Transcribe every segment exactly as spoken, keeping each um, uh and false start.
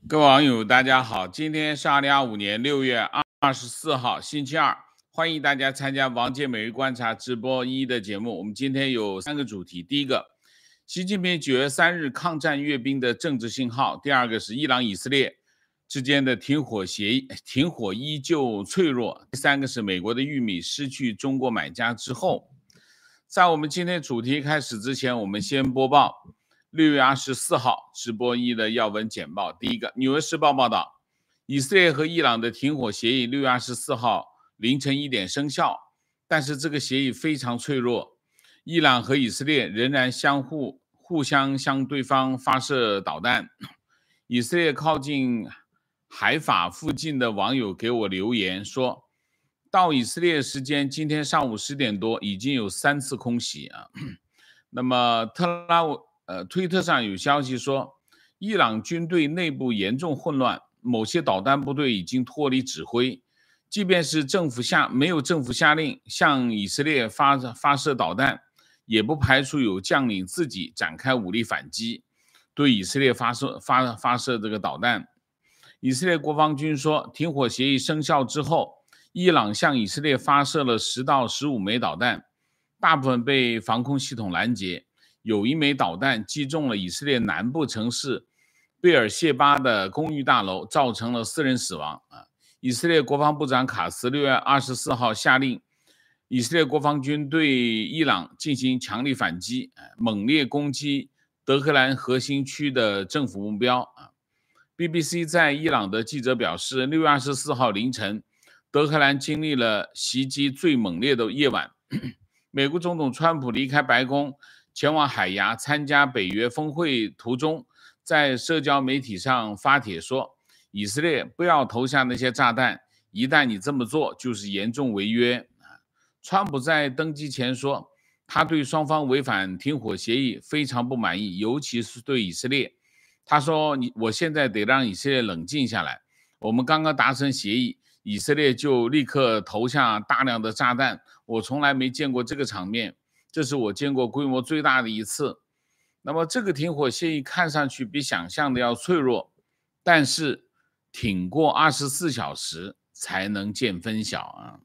各位网友，大家好，今天是二零二五年六月二十四号，星期二，欢迎大家参加王杰每日观察直播一的节目。我们今天有三个主题，第一个，习近平九月三日抗战阅兵的政治信号；第二个是伊朗以色列之间的停火协议，停火依旧脆弱；第三个是美国的玉米失去中国买家之后。在我们今天主题开始之前，我们先播报六月二十四号直播一的要闻简报。第一个，《纽约时报》报道，以色列和伊朗的停火协议六月二十四号凌晨一点生效，但是这个协议非常脆弱，伊朗和以色列仍然相互互相向对方发射导弹。以色列靠近海法附近的网友给我留言说，到以色列时间今天上午十点多，已经有三次空袭啊。那么特拉呃，推特上有消息说，伊朗军队内部严重混乱，某些导弹部队已经脱离指挥。即便是政府下没有政府下令向以色列发发射导弹，也不排除有将领自己展开武力反击，对以色列发射发发射这个导弹。以色列国防军说，停火协议生效之后，伊朗向以色列发射了十到十五枚导弹，大部分被防空系统拦截，有一枚导弹击中了以色列南部城市贝尔谢巴的公寓大楼，造成了四人死亡。以色列国防部长卡斯六月二十四号下令，以色列国防军对伊朗进行强力反击，猛烈攻击德黑兰核心区的政府目标。B B C 在伊朗的记者表示，六月二十四号凌晨，德黑兰经历了袭击最猛烈的夜晚。美国总统川普离开白宫前往海牙参加北约峰会途中，在社交媒体上发帖说，以色列不要投下那些炸弹，一旦你这么做就是严重违约。川普在登基前说，他对双方违反停火协议非常不满意，尤其是对以色列。他说，你我现在得让以色列冷静下来，我们刚刚达成协议，以色列就立刻投下大量的炸弹，我从来没见过这个场面，这是我见过规模最大的一次。那么这个停火协议看上去比想象的要脆弱，但是挺过二十四小时才能见分晓啊。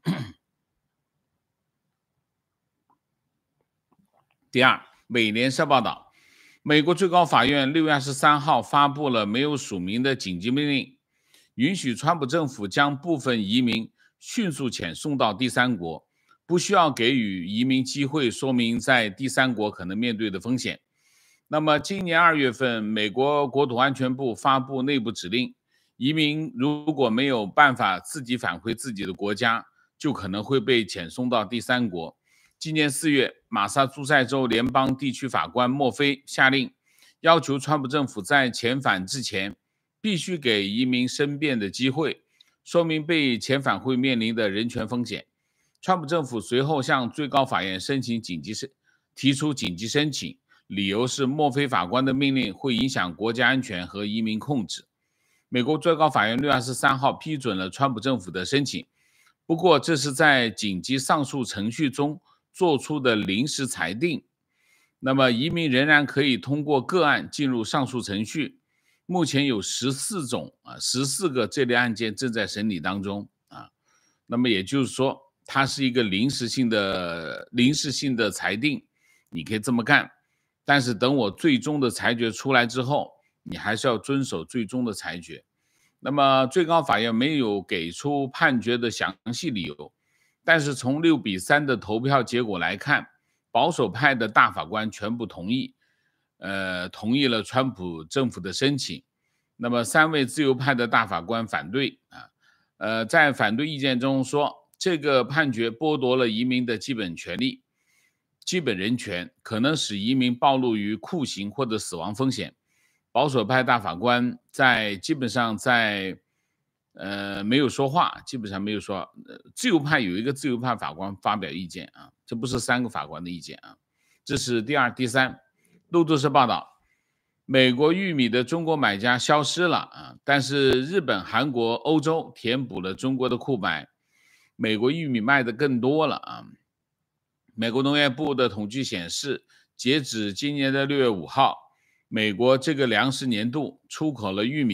第二，美联社报道，美国最高法院六月二十三号发布了没有署名的紧急命令，允许川普政府将部分移民迅速遣送到第三国，不需要给予移民机会说明在第三国可能面对的风险。那么今年二月份，美国国土安全部发布内部指令，移民如果没有办法自己返回自己的国家，就可能会被遣送到第三国。今年四月，马萨诸塞州联邦地区法官墨菲下令，要求川普政府在遣返之前必须给移民申辩的机会，说明被遣返会面临的人权风险。川普政府随后向最高法院申请紧急申提出紧急申请，理由是墨菲法官的命令会影响国家安全和移民控制。美国最高法院六月二十三号批准了川普政府的申请，不过这是在紧急上诉程序中做出的临时裁定。那么移民仍然可以通过个案进入上诉程序，目前有十四种啊十四个这类案件正在审理当中啊。那么也就是说，它是一个临时性的临时性的裁定，你可以这么干，但是等我最终的裁决出来之后，你还是要遵守最终的裁决。那么最高法院没有给出判决的详细理由，但是从六比三的投票结果来看，保守派的大法官全部同意，呃，同意了川普政府的申请。那么三位自由派的大法官反对啊，呃，在反对意见中说，这个判决剥夺了移民的基本权利、基本人权，可能使移民暴露于酷刑或者死亡风险。保守派大法官在基本上在呃没有说话，基本上没有说。呃、自由派有一个自由派法官发表意见啊，这不是三个法官的意见啊。这是第二、第三。路透社报道，美国玉米的中国买家消失了啊，但是日本、韩国、欧洲填补了中国的库买，美国玉米卖的更多了啊。美国农业部的统计显示，截止今年的六月五号，美国这个粮食年度出口了玉米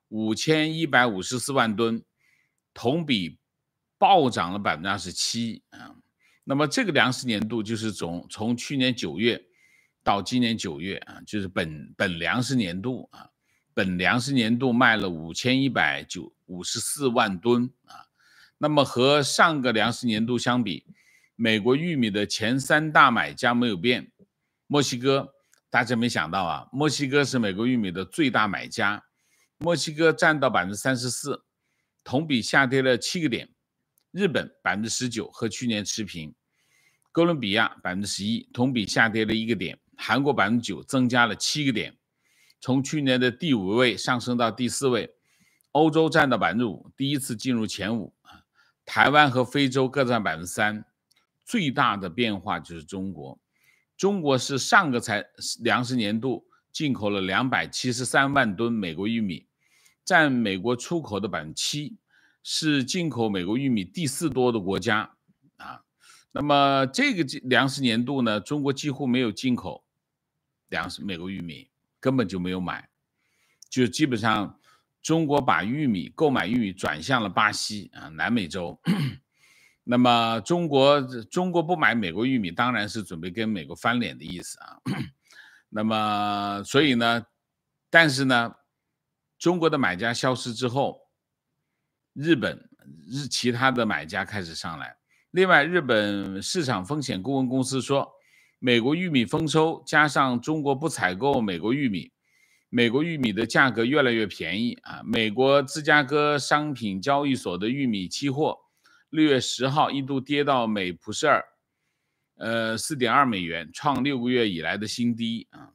五千一百五十四万吨，同比暴涨了百分之二十七啊。那么这个粮食年度就是从从去年九月到今年九月啊，就是本本粮食年度啊，本粮食年度卖了五千一百五十四万吨啊。那么和上个粮食年度相比，美国玉米的前三大买家没有变，墨西哥大家没想到啊，墨西哥是美国玉米的最大买家，墨西哥占到百分之三十四，同比下跌了七个点。日本百分之十九，和去年持平。哥伦比亚百分之十一，同比下跌了一个点。韩国百分之九，增加了七个点，从去年的第五位上升到第四位。欧洲占到百分之五，第一次进入前五。台湾和非洲各占百分之三。最大的变化就是中国，中国是上个财粮食年度进口了两百七十三万吨美国玉米，占美国出口的百分之七。是进口美国玉米第四多的国家啊。那么这个粮食年度呢，中国几乎没有进口粮食美国玉米，根本就没有买，就基本上中国把玉米购买玉米转向了巴西啊，南美洲。那么中国中国不买美国玉米，当然是准备跟美国翻脸的意思啊。那么所以呢，但是呢，中国的买家消失之后，日本日其他的买家开始上来。另外，日本市场风险顾问公司说，美国玉米丰收加上中国不采购美国玉米，美国玉米的价格越来越便宜啊。美国芝加哥商品交易所的玉米期货六月十号一度跌到每普式尔呃 四点二美元，创六个月以来的新低啊。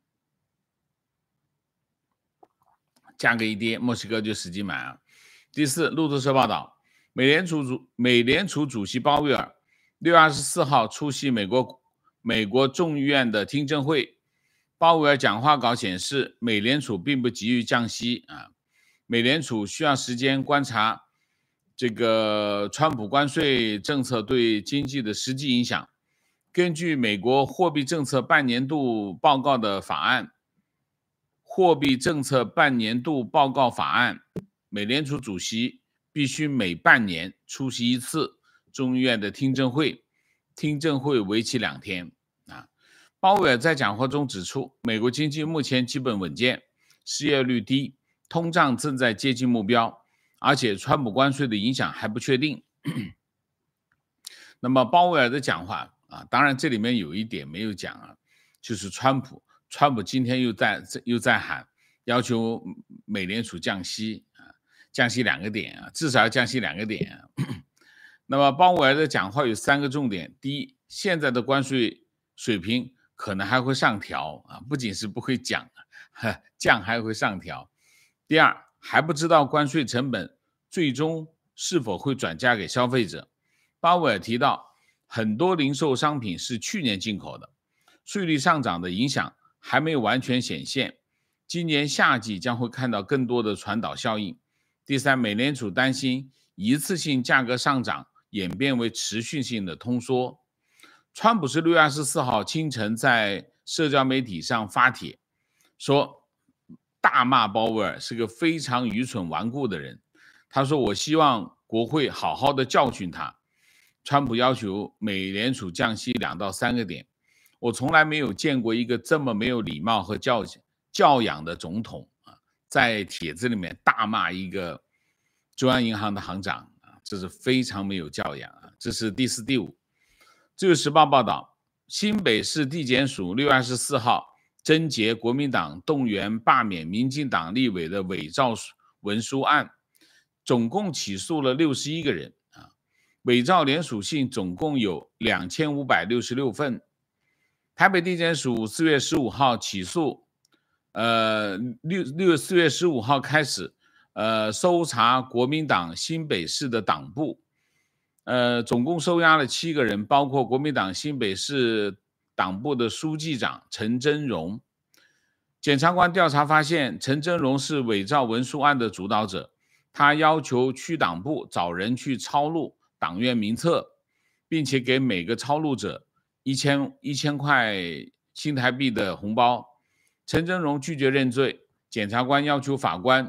价格一跌，墨西哥就使劲买啊。第四，路透社报道，美联储主美联储主席鲍威尔六月二十四号出席美国美国众议院的听证会。鲍威尔讲话稿显示，美联储并不急于降息啊，美联储需要时间观察这个川普关税政策对经济的实际影响。根据美国货币政策半年度报告的法案，货币政策半年度报告法案。美联储主席必须每半年出席一次众议院的听证会，听证会为期两天啊。鲍威尔在讲话中指出，美国经济目前基本稳健，失业率低，通胀正在接近目标，而且川普关税的影响还不确定。那么鲍威尔的讲话啊，当然这里面有一点没有讲啊，就是川普，川普今天又在又在喊要求美联储降息。降息两个点啊，至少要降息两个点啊。那么鲍威尔的讲话有三个重点：第一，现在的关税水平可能还会上调啊，不仅是不会降，降还会上调。第二，还不知道关税成本最终是否会转嫁给消费者。鲍威尔提到，很多零售商品是去年进口的，税率上涨的影响还没有完全显现，今年夏季将会看到更多的传导效应。第三，美联储担心一次性价格上涨演变为持续性的通缩。川普是六月二十四号清晨在社交媒体上发帖，说大骂鲍威尔是个非常愚蠢顽固的人。他说，我希望国会好好的教训他。川普要求美联储降息两到三个点，我从来没有见过一个这么没有礼貌和教教养的总统。在帖子里面大骂一个中央银行的行长啊，这是非常没有教养啊。这是第四、第五。自由时报报道，新北市地检署六月二十四号侦结国民党动员罢免民进党立委的伪造文书案，总共起诉了六十一个人啊。伪造联署信总共有两千五百六十六份。台北地检署四月十五号起诉。呃，六六四月十五号开始，呃，搜查国民党新北市的党部，呃，总共收押了七个人，包括国民党新北市党部的书记长陈真荣。检察官调查发现，陈真荣是伪造文书案的主导者，他要求区党部找人去抄录党员名册，并且给每个抄录者一千一千块新台币的红包。陈真荣拒绝认罪，检察官要求法官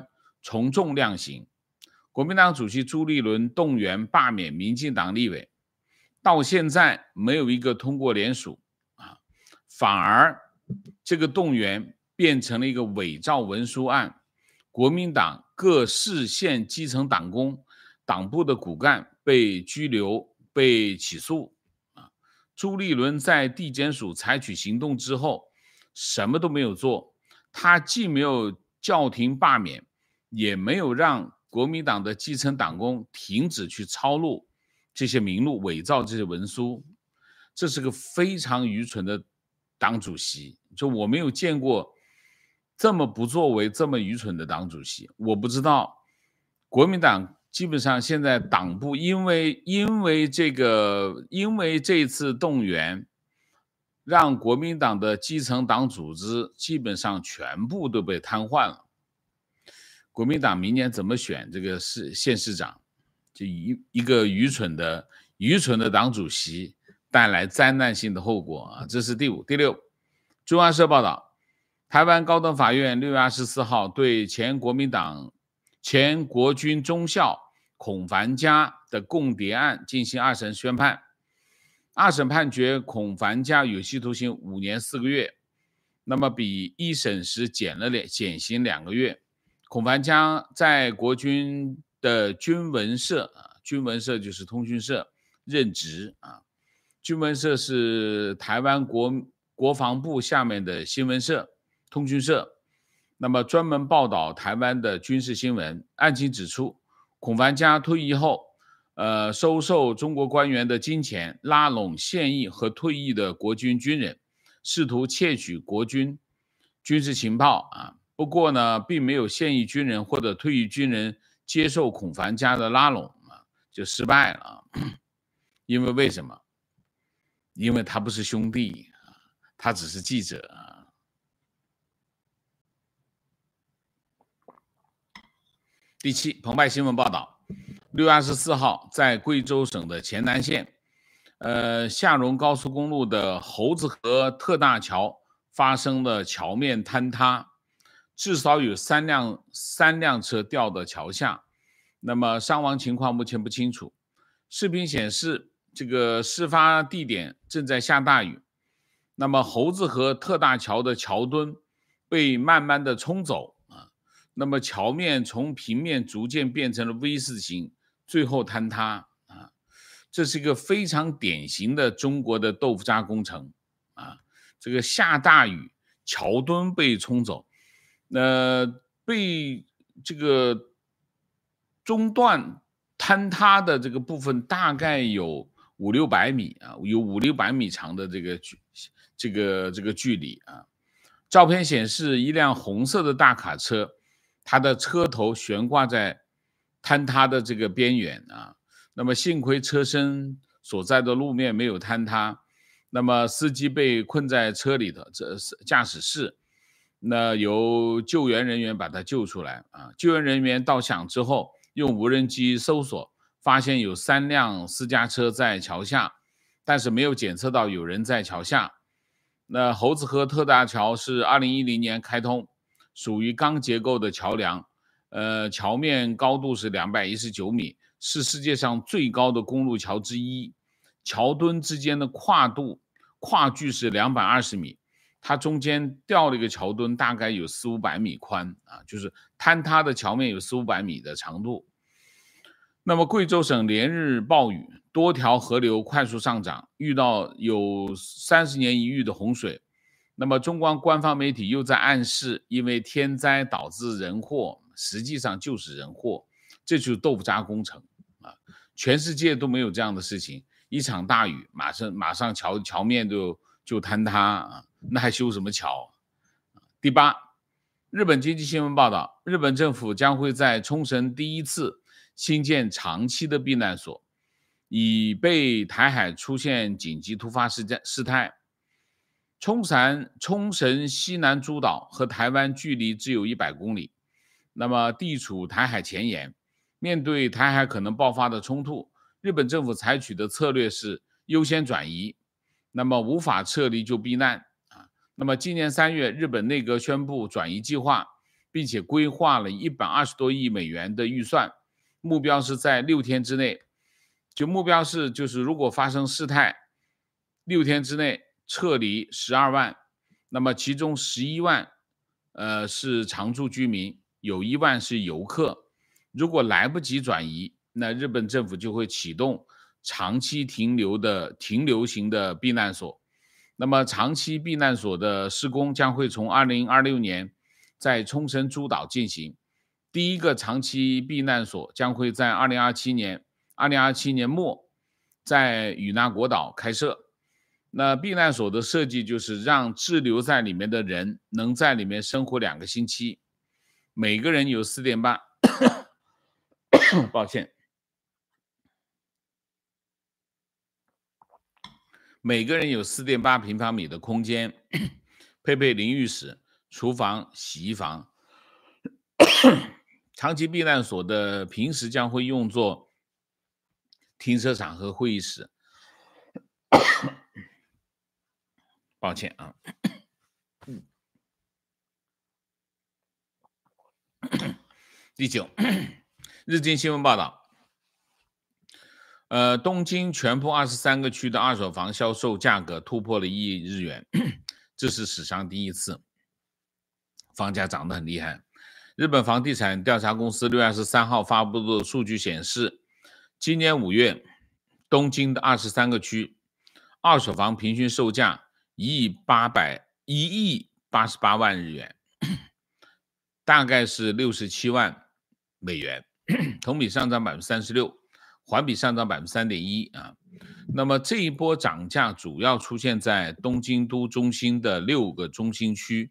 从重量刑。国民党主席朱立伦动员罢免民进党立委，到现在没有一个通过联署啊，反而这个动员变成了一个伪造文书案，国民党各市县基层党工、党部的骨干被拘留、被起诉啊。朱立伦在地检署采取行动之后，什么都没有做，他既没有叫停罢免，也没有让国民党的基层党工停止去抄录这些名录、伪造这些文书，这是个非常愚蠢的党主席。就我没有见过这么不作为、这么愚蠢的党主席。我不知道国民党基本上现在党部因为因为这个因为这次动员，让国民党的基层党组织基本上全部都被瘫痪了。国民党明年怎么选这个市县市长，就一一个愚蠢的愚蠢的党主席带来灾难性的后果啊！这是第五。第六，中央社报道，台湾高等法院六月二十四号对前国民党前国军中校孔繁嘉的共谍案进行二审宣判，二审判决孔繁嘉有期徒刑五年四个月，那么比一审时减了减刑两个月。孔繁嘉在国军的军文社啊，军文社就是通讯社任职啊。军文社是台湾国国防部下面的新闻社、通讯社，那么专门报道台湾的军事新闻。案情指出，孔繁嘉退役后，呃，收受中国官员的金钱，拉拢现役和退役的国军军人，试图窃取国军军事情报啊。不过呢，并没有现役军人或者退役军人接受孔繁嘉的拉拢啊，就失败了。因为为什么？因为他不是兄弟，他只是记者啊。第七，澎湃新闻报道，六月二十四号，在贵州省的黔南县，呃，下荣高速公路的猴子河特大桥发生了桥面坍塌。至少有三辆三辆车掉到桥下，那么伤亡情况目前不清楚。视频显示，这个事发地点正在下大雨，那么猴子河特大桥的桥墩被慢慢的冲走啊，那么桥面从平面逐渐变成了 V 字形，最后坍塌啊。这是一个非常典型的中国的豆腐渣工程啊，这个下大雨，桥墩被冲走。呃，被这个中断坍塌的这个部分大概有五六百米啊，有五六百米长的这个这个这个距离啊。照片显示一辆红色的大卡车，它的车头悬挂在坍塌的这个边缘啊。那么幸亏车身所在的路面没有坍塌，那么司机被困在车里的这驾驶室。那由救援人员把他救出来啊！救援人员到场之后，用无人机搜索，发现有三辆私家车在桥下，但是没有检测到有人在桥下。那猴子河特大桥是二零一零年开通，属于钢结构的桥梁，呃，桥面高度是两百一十九米，是世界上最高的公路桥之一。桥墩之间的跨度跨距是两百二十米。它中间掉了一个桥墩，大概有四五百米宽啊，就是坍塌的桥面有四五百米的长度。那么贵州省连日暴雨，多条河流快速上涨，遇到有三十年一遇的洪水。那么中国官方媒体又在暗示，因为天灾导致人祸，实际上就是人祸，这就是豆腐渣工程啊！全世界都没有这样的事情，一场大雨，马上马上桥桥面就就坍塌啊！那还修什么桥？第八，日本经济新闻报道，日本政府将会在冲绳第一次新建长期的避难所，以备台海出现紧急突发事态。冲绳冲绳西南诸岛和台湾距离只有一百公里，那么地处台海前沿，面对台海可能爆发的冲突，日本政府采取的策略是优先转移，那么无法撤离就避难。那么今年三月，日本内阁宣布转移计划， 并且规划了一百二十多亿美元的预算，目标是在六天之内，就目标是就是如果发生事态，六天之内撤离十二万，那么其中十一万呃是常住居民，有一万是游客。如果来不及转移，那日本政府就会启动长期停留的停留型的避难所。那么长期避难所的施工将会从二零二六年在冲绳诸岛进行。第一个长期避难所将会在二零二七年二零二七年末在与那国岛开设。那避难所的设计就是让滞留在里面的人能在里面生活两个星期，每个人有 四点八 抱歉每个人有 四点八 平方米的空间，配备淋浴室、厨房、洗衣房。长期避难所的平时将会用作停车场和会议室。抱歉啊。第九，日经新闻报道，呃，东京全部二十三个区的二手房销售价格突破了一亿日元，这是史上第一次，房价涨得很厉害。日本房地产调查公司六月二十三号发布的数据显示，今年五月，东京的二十三个区二手房平均售价一亿八百一亿八十八万日元，大概是六十七万美元，同比上涨百分之三十六，环比上涨百分之三点一啊。那么这一波涨价主要出现在东京都中心的六个中心区，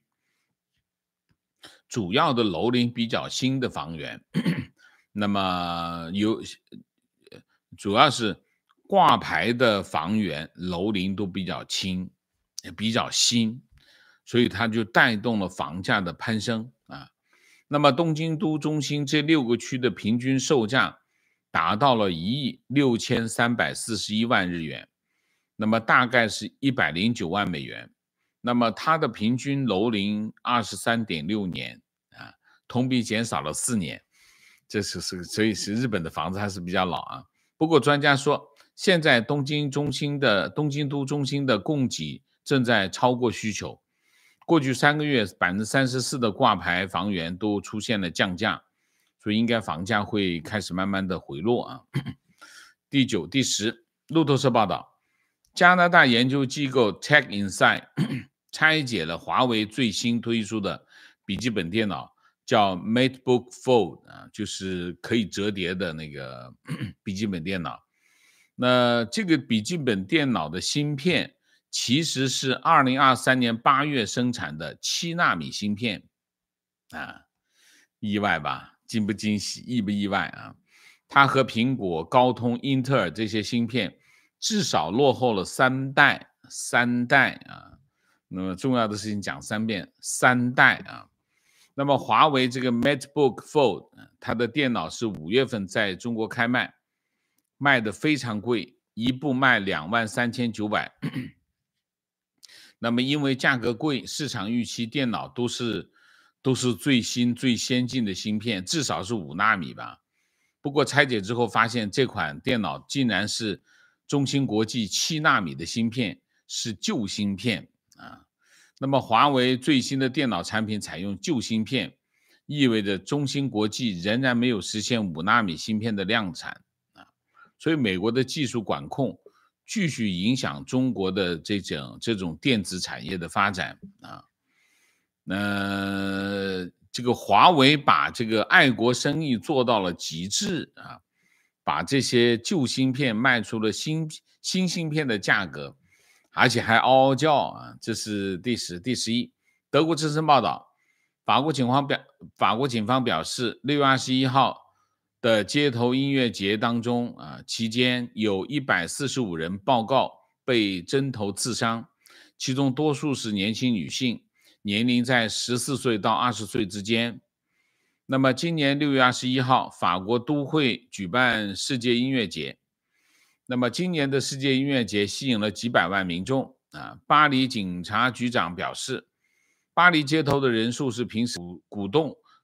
主要的楼龄比较新的房源，那么有主要是挂牌的房源楼龄都比较轻，比较新，所以它就带动了房价的攀升啊。那么东京都中心这六个区的平均售价达到了一亿六千三百四十一万日元，那么大概是一百零九万美元。那么它的平均楼龄二十三点六年啊，同比减少了四年，这是是所以是日本的房子还是比较老啊。不过专家说，现在东京中心的东京都中心的供给正在超过需求。过去三个月 百分之三十四 的挂牌房源都出现了降价，所以应该房价会开始慢慢的回落啊。第九、第十，路透社报道，加拿大研究机构 Tech Insight 拆解了华为最新推出的笔记本电脑，叫 MateBook Fold 啊，就是可以折叠的那个笔记本电脑。那这个笔记本电脑的芯片其实是二零二三年八月生产的七纳米芯片啊，意外吧？惊不惊喜？意不意外啊？它和苹果、高通、英特尔这些芯片至少落后了三代，三代啊。那么重要的事情讲三遍，三代啊。那么华为这个 MateBook Fold， 它的电脑是五月份在中国开卖，卖的非常贵，一部卖两万三千九百。那么因为价格贵，市场预期电脑都是都是最新最先进的芯片，至少是五纳米吧。不过拆解之后发现，这款电脑竟然是中芯国际七纳米的芯片，是旧芯片啊。那么华为最新的电脑产品采用旧芯片，意味着中芯国际仍然没有实现五纳米芯片的量产啊。所以美国的技术管控继续影响中国的这种这种电子产业的发展啊。呃，这个华为把这个爱国生意做到了极致啊，把这些旧芯片卖出了新新芯片的价格，而且还嗷嗷叫啊。这是第十、第十一。德国之声报道，法国警方表法国警方表示，六月二十一号的街头音乐节当中啊，期间有一百四十五人报告被针头刺伤，其中多数是年轻女性，年龄在十四岁到二十岁之间。那么今年六月二十一号，法国都会举办世界音乐节。那么今年的世界音乐节吸引了几百万民众啊。巴黎警察局长表示，巴黎街头的人数是平时鼓动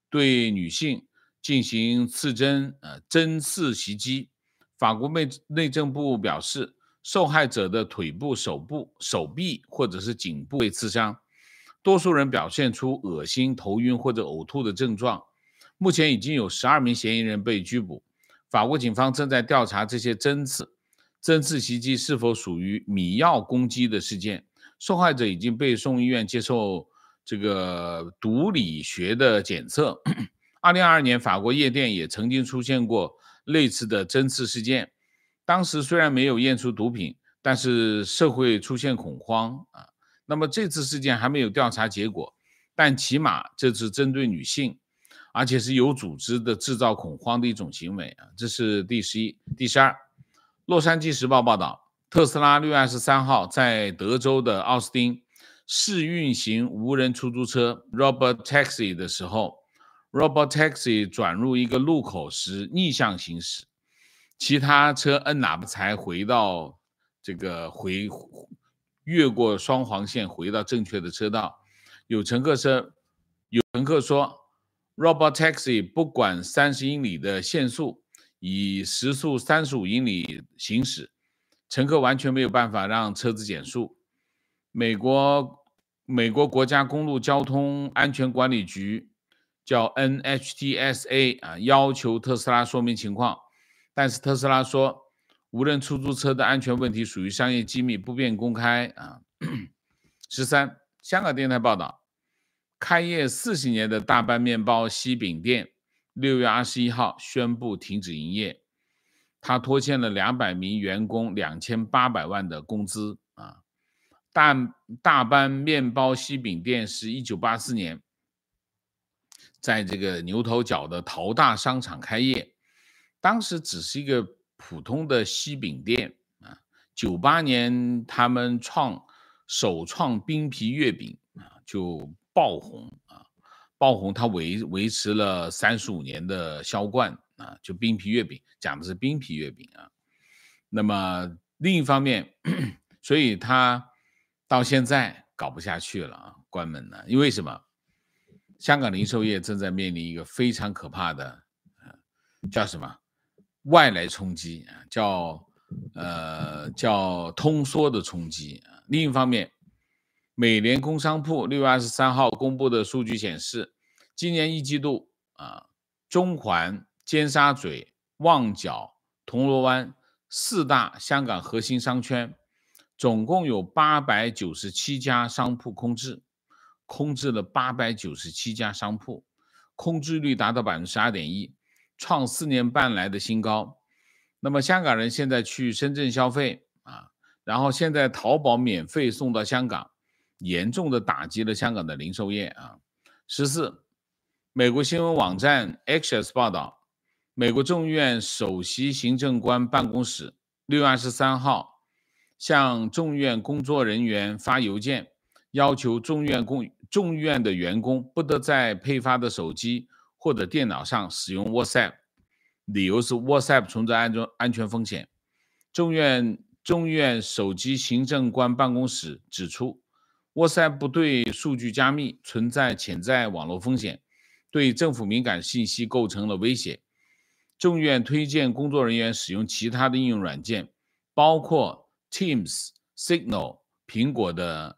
对女性进行刺针呃针刺袭击。法国内内政部表示，受害者的腿部、手部、手臂或者是颈部被刺伤，多数人表现出恶心、头晕或者呕吐的症状。目前已经有十二名嫌疑人被拘捕。法国警方正在调查这些针刺针刺袭击是否属于迷药攻击的事件。受害者已经被送医院接受这个毒理学的检测。二零二二年，法国夜店也曾经出现过类似的针刺事件，当时虽然没有验出毒品，但是社会出现恐慌啊。那么这次事件还没有调查结果，但起码这是针对女性，而且是有组织的制造恐慌的一种行为啊。这是第十一、第十二。洛杉矶时报报道，特斯拉六月二十三号在德州的奥斯汀试运行无人出租车 Robot Taxi 的时候，Robot Taxi 转入一个路口时逆向行驶，其他车摁喇叭才回到这个回越过双黄线回到正确的车道。有乘客说，有乘客说 Robot Taxi 不管三十英里的限速，以时速三十五英里行驶，乘客完全没有办法让车子减速。美国美国国家公路交通安全管理局叫 N H T S A 啊，要求特斯拉说明情况，但是特斯拉说无人出租车的安全问题属于商业机密，不便公开啊。十三，香港电台报道，开业四十年的大班面包西饼店六月二十一号宣布停止营业，他拖欠了两百名员工两千八百万的工资啊。大大班面包西饼店是一九八四年在这个牛头角的陶大商场开业，当时只是一个普通的西饼店啊。九八年他们创首创冰皮月饼啊，就爆红啊，爆红，它维维持了三十五年的销冠啊，就冰皮月饼，讲的是冰皮月饼啊。那么另一方面，所以它到现在搞不下去了啊，关门了。因为什么？香港零售业正在面临一个非常可怕的，呃、叫什么外来冲击啊，叫呃叫通缩的冲击啊。另一方面，美联工商铺六月二十三号公布的数据显示，今年一季度啊，中环、尖沙咀、旺角、铜锣湾四大香港核心商圈，总共有八百九十七家商铺空置，空置了八百九十七家商铺，空置率达到 百分之十二点一， 创四年半来的新高。那么香港人现在去深圳消费啊，然后现在淘宝免费送到香港，严重的打击了香港的零售业啊。十四，美国新闻网站 Axios 报道，美国众议院首席行政官办公室六月二十三号向众议院工作人员发邮件，要求众议院公众议院的员工不得在配发的手机或者电脑上使用 WhatsApp， 理由是 WhatsApp 存在安全安全风险。众议院众议院首席行政官办公室指出， WhatsApp 不对数据加密，存在潜在网络风险，对政府敏感信息构成了威胁。众议院推荐工作人员使用其他的应用软件，包括 Teams、Signal、苹果的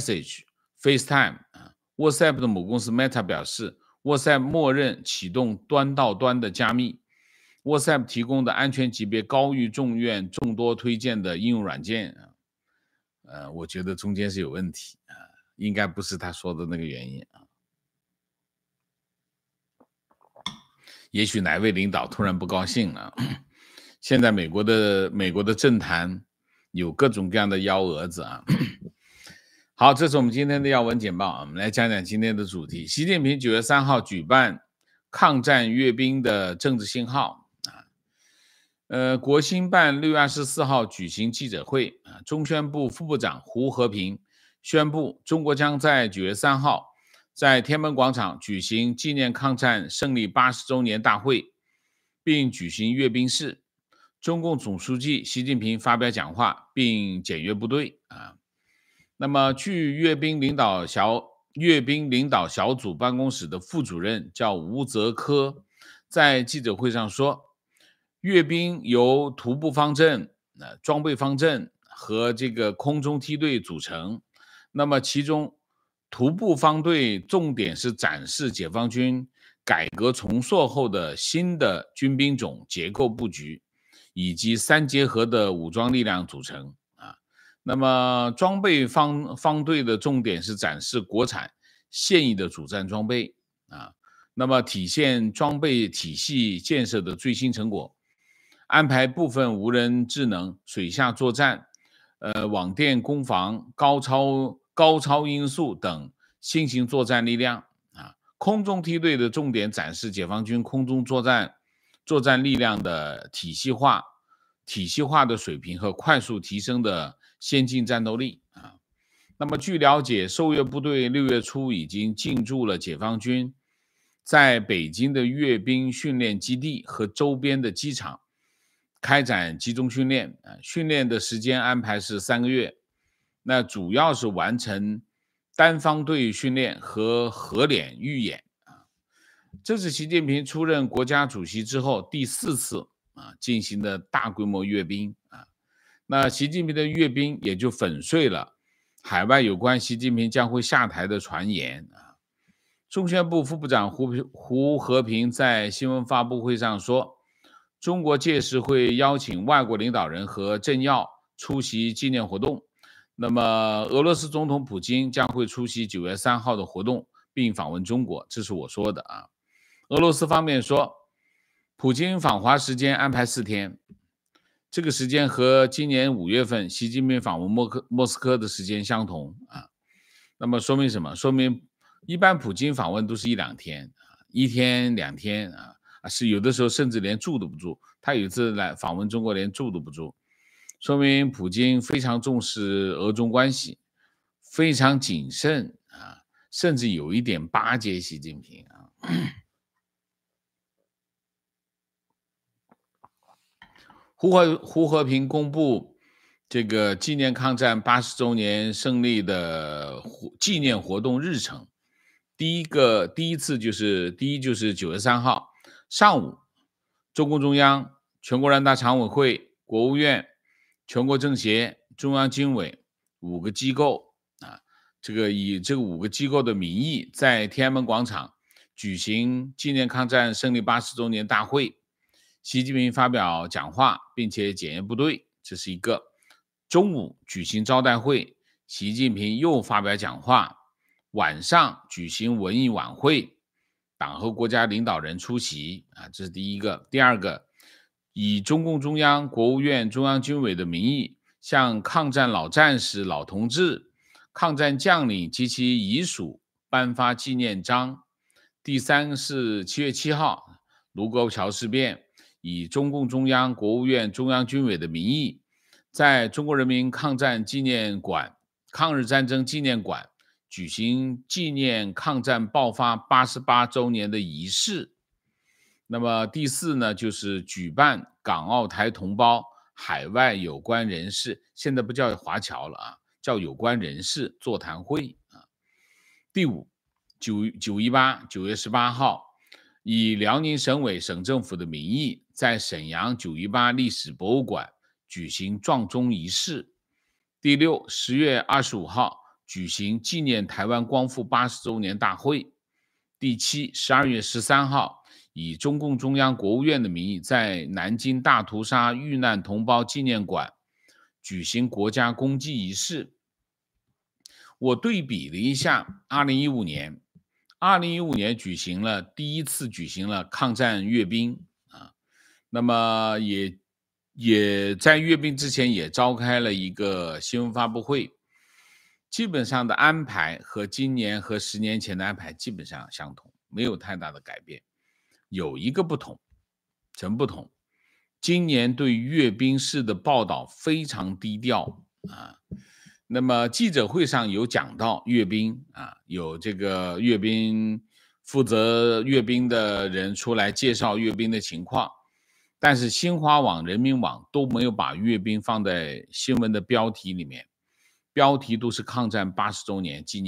iMessage、FaceTime。WhatsApp 的母公司 Meta 表示， WhatsApp 默认启动端到端的加密。WhatsApp 提供的安全级别高于众议院众多推荐的应用软件。呃，我觉得中间是有问题啊，应该不是他说的那个原因啊。也许哪位领导突然不高兴了。现在美国的美国的政坛有各种各样的幺蛾子啊。好，这是我们今天的要闻简报，我们来讲讲今天的主题。习近平九月三号举办抗战阅兵的政治信号啊。呃，国新办六月二十四号举行记者会啊，中宣部副部长胡和平宣布，中国将在九月三号在天安门广场举行纪念抗战胜利八十周年大会，并举行阅兵式。中共总书记习近平发表讲话并检阅部队啊。那么，据阅兵领导小阅兵领导小组办公室的副主任叫吴泽科，在记者会上说，阅兵由徒步方阵、呃、装备方阵和这个空中梯队组成。那么其中徒步方队重点是展示解放军改革重塑后的新的军兵种结构布局，以及三结合的武装力量组成啊。那么装备方方队的重点是展示国产现役的主战装备啊，那么体现装备体系建设的最新成果，安排部分无人智能、水下作战、呃网电攻防、高超高超音速等新型作战力量啊。空中梯队的重点展示解放军空中作战作战力量的体系化、体系化的水平和快速提升的先进战斗力啊。那么据了解，受阅部队六月初已经进驻了解放军在北京的阅兵训练基地和周边的机场，开展集中训练，训练的时间安排是三个月，那主要是完成单方队训练和合练预演。这是习近平出任国家主席之后第四次啊进行的大规模阅兵啊。那习近平的阅兵也就粉碎了海外有关习近平将会下台的传言啊。中宣部副部长胡胡和平在新闻发布会上说，中国届时会邀请外国领导人和政要出席纪念活动。那么俄罗斯总统普京将会出席九月三号的活动并访问中国，这是我说的啊。俄罗斯方面说，普京访华时间安排四天，这个时间和今年五月份习近平访问莫克莫斯科的时间相同啊。那么说明什么？说明一般普京访问都是一两天，一天两天啊，是有的时候甚至连住都不住。他有一次来访问中国，连住都不住，说明普京非常重视俄中关系，非常谨慎啊，甚至有一点巴结习近平啊。胡和胡和平公布这个纪念抗战八十周年胜利的纪念活动日程。第一个第一次就是第一就是九月三号上午，中共中央、全国人大常委会、国务院、全国政协、中央军委五个机构啊，这个以这个五个机构的名义，在天安门广场举行纪念抗战胜利八十周年大会。习近平发表讲话，并且检验部队，这是一个。中午举行招待会，习近平又发表讲话。晚上举行文艺晚会，党和国家领导人出席啊，这是第一个。第二个，以中共中央、国务院、中央军委的名义，向抗战老战士、老同志、抗战将领及其遗属颁发纪念章。第三是七月七号，卢沟桥事变，以中共中央、国务院、中央军委的名义，在中国人民抗战纪念馆、抗日战争纪念馆举行纪念抗战爆发八十八周年的仪式。那么第四呢，就是举办港澳台同胞、海外有关人士，现在不叫华侨了啊，叫有关人士座谈会啊。第五，九一八九月十八号，以辽宁省委省政府的名义，在沈阳九一八历史博物馆举行撞钟仪式。第六，十月二十五号举行纪念台湾光复八十周年大会。第七，十二月十三号，以中共中央、国务院的名义，在南京大屠杀遇难同胞纪念馆举行国家公祭仪式。我对比了一下，二零一五年，二零一五年举行了第一次举行了抗战阅兵啊，那么也也在阅兵之前也召开了一个新闻发布会，基本上的安排和今年和十年前的安排基本上相同，没有太大的改变。有一个不同，什么不同？今年对阅兵式的报道非常低调啊。那么记者会上有讲到阅兵啊，有这个阅兵负责阅兵的人出来介绍阅兵的情况，但是新华网、人民网都没有把阅兵放在新闻的标题里面，标题都是抗战八十周年纪念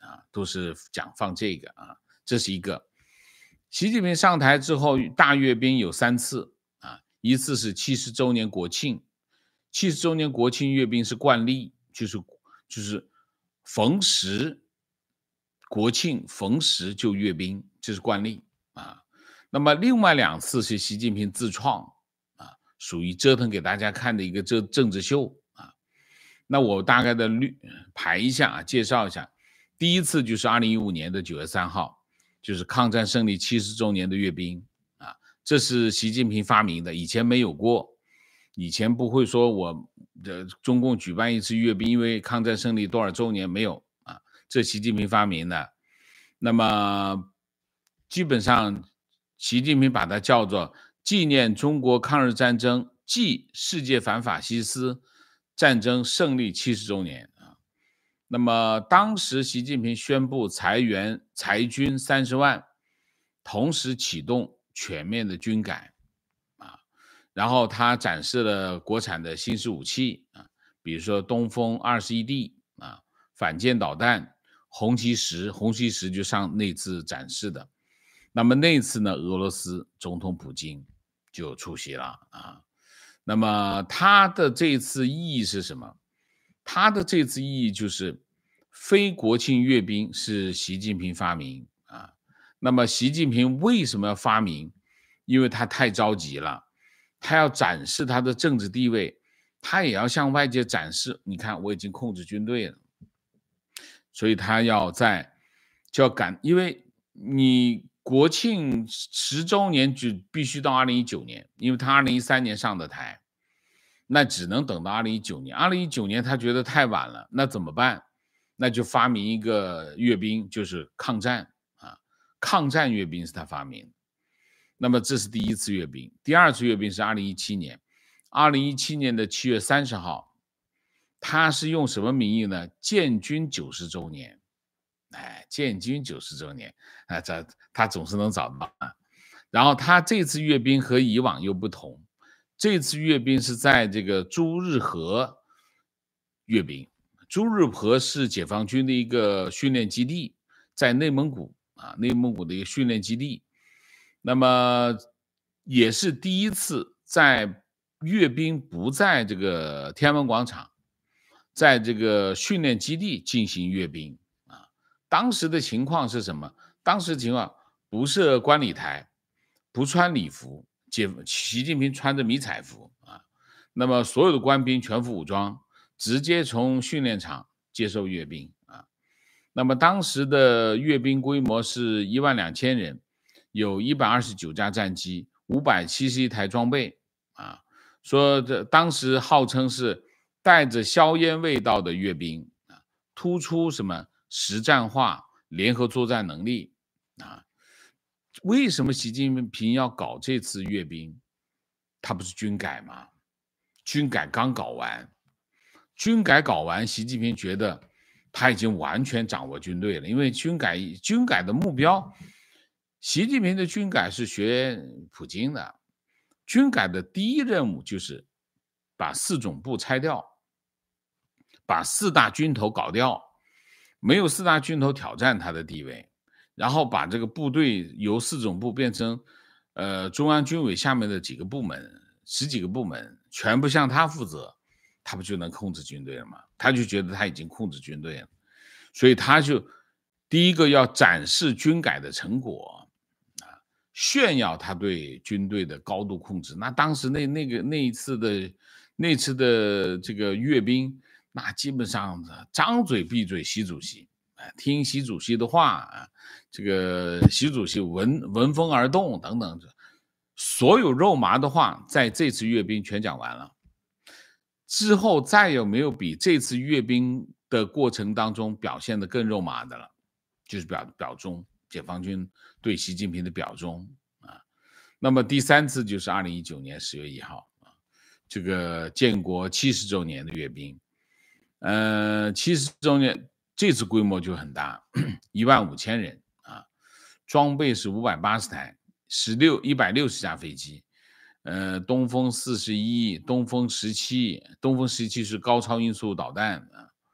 啊，都是讲放这个啊，这是一个。习近平上台之后，大阅兵有三次啊，一次是七十周年国庆，七十周年国庆阅兵是惯例，就是就是逢十国庆逢十就阅兵，这是惯例啊。那么另外两次是习近平自创啊，属于折腾给大家看的一个政政治秀啊。那我大概的略排一下啊，介绍一下。第一次就是二零一五年的九月三号，就是抗战胜利七十周年的阅兵啊，这是习近平发明的，以前没有过，以前不会说我的中共举办一次阅兵，因为抗战胜利多少周年没有啊，这习近平发明的。那么基本上习近平把它叫做纪念中国抗日战争暨世界反法西斯战争胜利七十周年啊。那么当时习近平宣布裁员裁军三十万，同时启动全面的军改啊。然后他展示了国产的新式武器啊，比如说东风二十一 D 啊，反舰导弹红旗十，红旗十就上那次展示的。那么那次呢，俄罗斯总统普京就出席了啊。那么他的这次意义是什么？他的这次意义就是非国庆阅兵是习近平发明啊。那么习近平为什么要发明？因为他太着急了，他要展示他的政治地位，他也要向外界展示，你看我已经控制军队了。所以他要在就要赶，因为你国庆十周年就必须到二零一九年，因为他二零一三年上的台，那只能等到二零一九年。二零一九年他觉得太晚了，那怎么办？那就发明一个阅兵，就是抗战啊，抗战阅兵是他发明。那么这是第一次阅兵，第二次阅兵是二零一七年，二零一七年的七月三十号，他是用什么名义呢？建军九十周年。哎，建军九十周年啊，这他总是能找到啊。然后他这次阅兵和以往又不同，这次阅兵是在这个朱日和阅兵。朱日和是解放军的一个训练基地，在内蒙古啊，内蒙古的一个训练基地。那么也是第一次在阅兵不在这个天安门广场，在这个训练基地进行阅兵啊。当时的情况是什么？当时情况不设观礼台，不穿礼服，习近平穿着迷彩服啊。那么所有的官兵全副武装，直接从训练场接受阅兵啊。那么当时的阅兵规模是一万两千人，有一百二十九架战机，五百七十一台装备啊。说这当时号称是带着硝烟味道的阅兵啊，突出什么实战化、联合作战能力啊。为什么习近平要搞这次阅兵？他不是军改吗？军改刚搞完，军改搞完，习近平觉得他已经完全掌握军队了，因为军改军改的目标，习近平的军改是学普京的，军改的第一任务就是把四总部拆掉，把四大军头搞掉，没有四大军头挑战他的地位，然后把这个部队由四总部变成呃中央军委下面的几个部门，十几个部门全部向他负责，他不就能控制军队了吗？他就觉得他已经控制军队了，所以他就第一个要展示军改的成果啊，炫耀他对军队的高度控制。那当时那那个那一次的那次的这个阅兵，那基本上张嘴闭嘴习主席，听习主席的话啊，这个习主席闻闻风而动等等，所有肉麻的话在这次阅兵全讲完了。之后再有没有比这次阅兵的过程当中表现得更肉麻的了？就是表表忠，解放军对习近平的表忠啊。那么第三次就是二零一九年十月一号啊，这个建国七十周年的阅兵。呃，七十周年这次规模就很大，一万五千人啊，装备是五百八十台，十六一百六十架飞机。呃，东风四十一，东风十七，东风十七是高超音速导弹啊。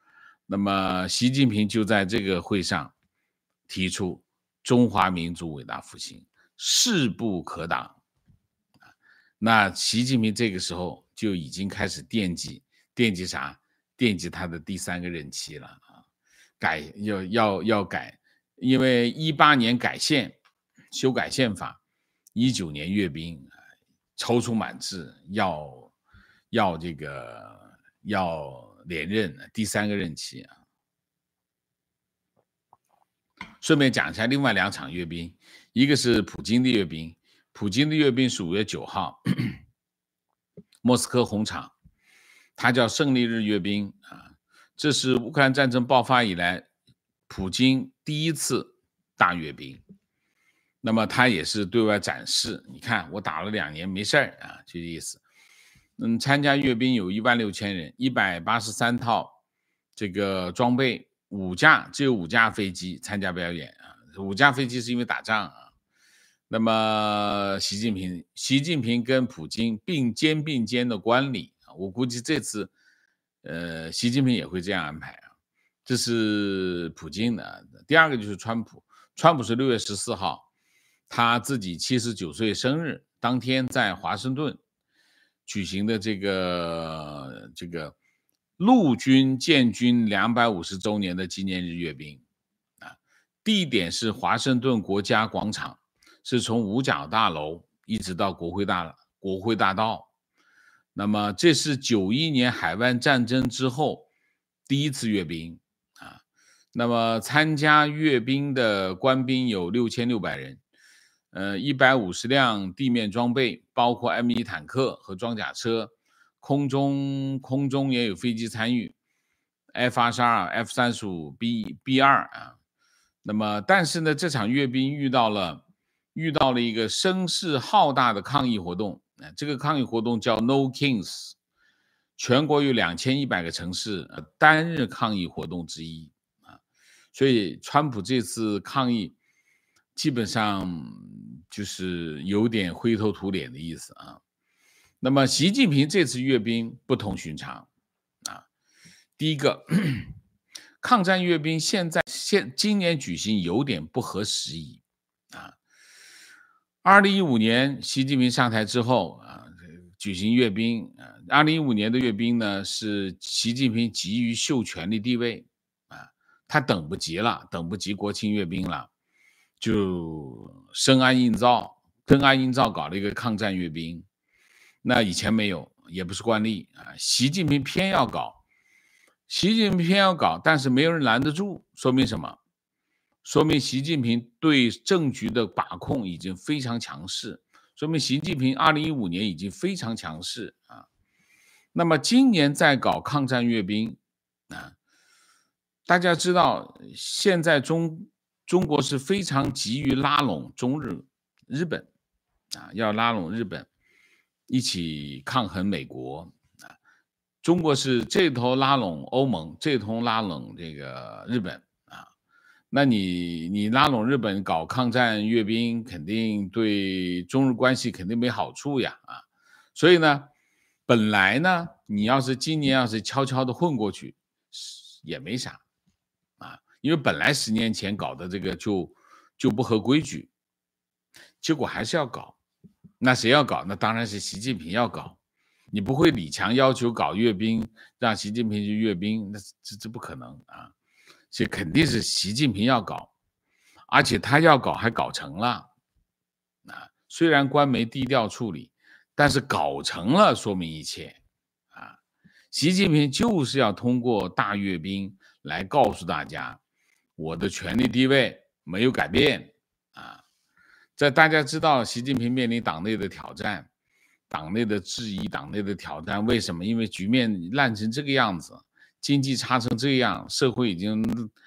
那么习近平就在这个会上提出中华民族伟大复兴势不可挡。那习近平这个时候就已经开始惦记惦记啥？惦记他的第三个任期了啊！改要要要改，因为一八年改宪，修改宪法，一九年阅兵，踌躇满志，要要这个要连任第三个任期啊。顺便讲一下另外两场阅兵，一个是普京的阅兵，普京的阅兵是五月九号，莫斯科红场，它叫胜利日阅兵啊，这是乌克兰战争爆发以来，普京第一次大阅兵。那么他也是对外展示，你看我打了两年没事儿啊，就这意思。嗯，参加阅兵有一万六千人，一百八十三套这个装备，五架只有五架飞机参加表演啊，五架飞机是因为打仗啊。那么习近平，习近平跟普京并肩并肩的观礼啊，我估计这次，呃，习近平也会这样安排啊。这是普京的。第二个就是川普，川普是六月十四号，他自己七十九岁生日当天在华盛顿举行的这个这个陆军建军两百五十周年的纪念日阅兵啊，地点是华盛顿国家广场。是从五角大楼一直到国会大国会大道，那么这是九一年海湾战争之后第一次阅兵啊。那么参加阅兵的官兵有六千六百人，呃，一百五十辆地面装备，包括 M 一 坦克和装甲车，空中空中也有飞机参与 ，F 二十二、F 三十五、B B 二啊。那么但是呢，这场阅兵遇到了。遇到了一个声势浩大的抗议活动，这个抗议活动叫 No Kings， 全国有两千一百个城市单日抗议活动之一啊，所以川普这次抗议基本上就是有点灰头土脸的意思啊。那么习近平这次阅兵不同寻常啊，第一个，抗战阅兵现在现今年举行有点不合时宜啊。二零一五年习近平上台之后啊，举行阅兵啊。二零一五年的阅兵呢，是习近平急于秀权力地位啊，他等不及了，等不及国庆阅兵了，就深安印造，深安印造搞了一个抗战阅兵。那以前没有，也不是惯例啊。习近平偏要搞，习近平偏要搞，但是没有人拦得住，说明什么？说明习近平对政局的把控已经非常强势，说明习近平二零一五年已经非常强势啊。那么今年再搞抗战阅兵啊，大家知道现在中中国是非常急于拉拢中日日本啊，要拉拢日本一起抗衡美国啊。中国是这头拉拢欧盟，这头拉拢这个日本。那你你拉拢日本搞抗战阅兵，肯定对中日关系肯定没好处呀啊！所以呢，本来呢，你要是今年要是悄悄的混过去，也没啥啊，因为本来十年前搞的这个就就不合规矩，结果还是要搞。那谁要搞？那当然是习近平要搞。你不会李强要求搞阅兵，让习近平去阅兵，那这这不可能啊！这肯定是习近平要搞，而且他要搞还搞成了啊！虽然官媒低调处理，但是搞成了说明一切啊！习近平就是要通过大阅兵来告诉大家，我的权力地位没有改变啊！在大家知道习近平面临党内的挑战，党内的质疑，党内的挑战，为什么？因为局面烂成这个样子。经济差成这样，社会已经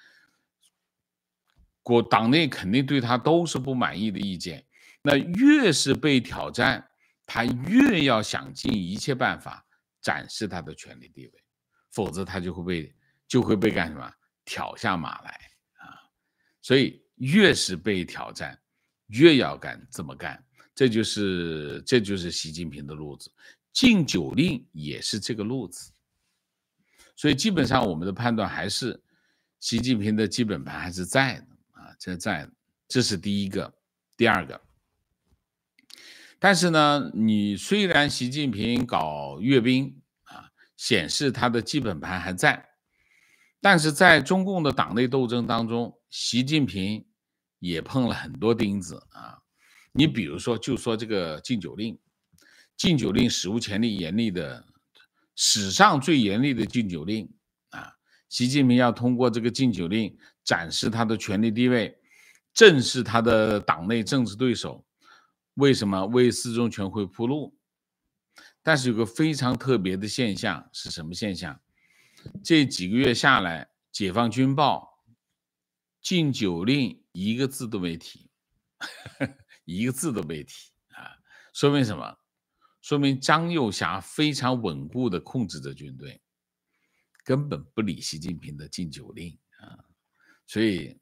国党内肯定对他都是不满意的意见。那越是被挑战，他越要想尽一切办法展示他的权力地位，否则他就会被就会被干什么挑下马来啊！所以越是被挑战，越要干这么干，这就是这就是习近平的路子。禁酒令也是这个路子。 所以基本上我们的判断还是习近平的基本盘还是在的啊，这在的，这是第一个。第二个，但是呢，你虽然习近平搞阅兵啊，显示他的基本盘还在，但是在中共的党内斗争当中，习近平也碰了很多钉子啊。你比如说，就说这个禁酒令，禁酒令史无前例严厉的，史上最严厉的禁酒令啊。习近平要通过这个禁酒令展示他的权力地位，正视他的党内政治对手。为什么？为四中全会铺路。但是有个非常特别的现象是什么现象？这几个月下来，解放军报禁酒令一个字都没提，一个字都没提啊！说明什么？说明张又侠非常稳固的控制着军队，根本不理习近平的禁酒令啊！所以，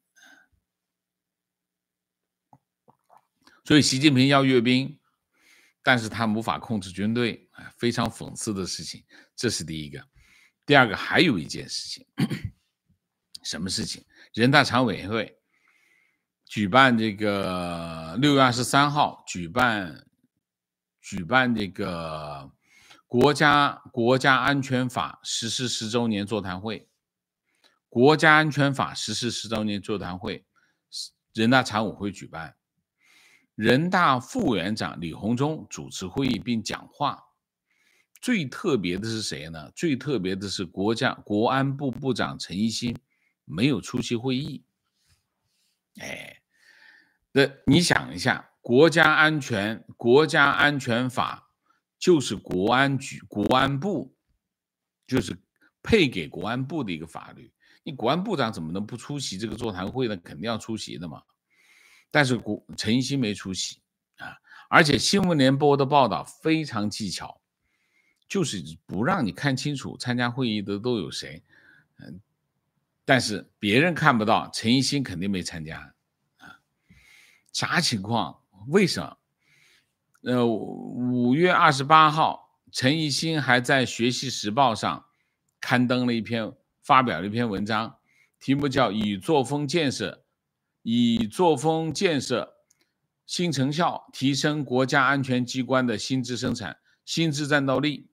所以习近平要阅兵，但是他无法控制军队，非常讽刺的事情。这是第一个。第二个，还有一件事情，什么事情？人大常委会举办这个六月二十三号举办举办这个国家国家安全法实施十周年座谈会，国家安全法实施十周年座谈会，人大常委会举办，人大副委员长李鸿忠主持会议并讲话。最特别的是谁呢？最特别的是国家国安部部长陈一新没有出席会议。哎，那你想一下，国家安全国家安全法就是国安局国安部就是配给国安部的一个法律，你国安部长怎么能不出席这个座谈会呢？肯定要出席的嘛。但是国陈一新没出席啊，而且新闻联播的报道非常技巧，就是不让你看清楚参加会议的都有谁，嗯，但是别人看不到，陈一新肯定没参加啊，啥情况？为什么？呃，五月二十八号，陈一新还在《学习时报》上刊登了一篇，发表了一篇文章，题目叫《以作风建设，以作风建设新成效，提升国家安全机关的心智生产、心智战斗力》。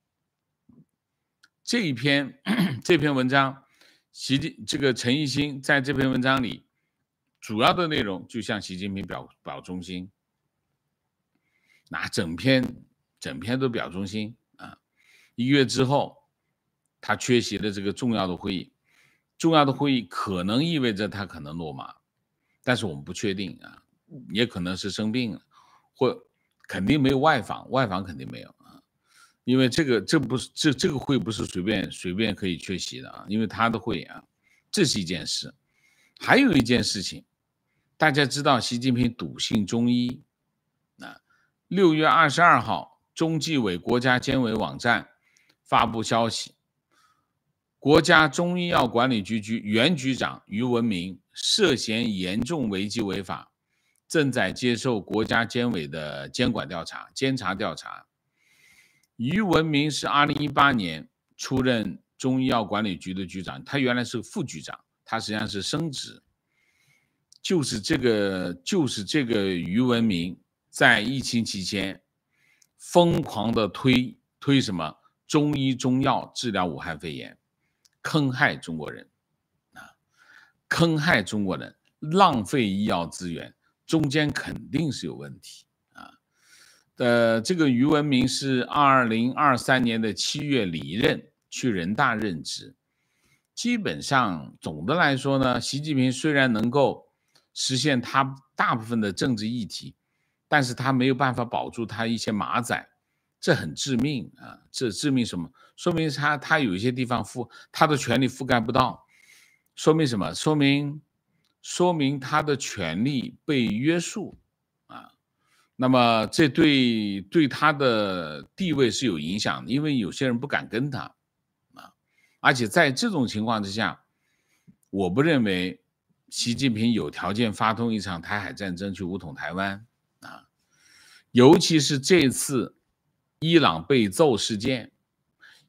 这一篇这篇文章，习近这个陈一新在这篇文章里，主要的内容就向习近平表表忠心，那整篇整篇都表忠心啊。一个月之后，他缺席了这个重要的会议，重要的会议可能意味着他可能落马，但是我们不确定啊，也可能是生病了，或肯定没有外访，外访肯定没有啊。因为这个这不是这这个会不是随便随便可以缺席的啊，因为他的会啊，这是一件事。还有一件事情，大家知道习近平笃信中医啊。六月二十二号，中纪委国家监委网站发布消息，国家中医药管理局局原局长于文明涉嫌严重违纪违法，正在接受国家监委的监管调查、监察调查。于文明是二零一八年出任中医药管理局的局长，他原来是副局长，他实际上是升职。就是这个，就是这个于文明在疫情期间疯狂的推推什么中医中药治疗武汉肺炎，坑害中国人啊，坑害中国人，浪费医药资源，中间肯定是有问题。呃，这个于文明是二零二三年的七月离任，去人大任职。基本上总的来说呢，习近平虽然能够实现他大部分的政治议题，但是他没有办法保住他一些马仔，这很致命啊！这致命什么？说明他他有一些地方覆他的权力覆盖不到，说明什么？说明说明他的权力被约束啊。那么这对对他的地位是有影响的，因为有些人不敢跟他啊，而且在这种情况之下，我不认为习近平有条件发动一场台海战争去武统台湾啊，尤其是这次伊朗被揍事件，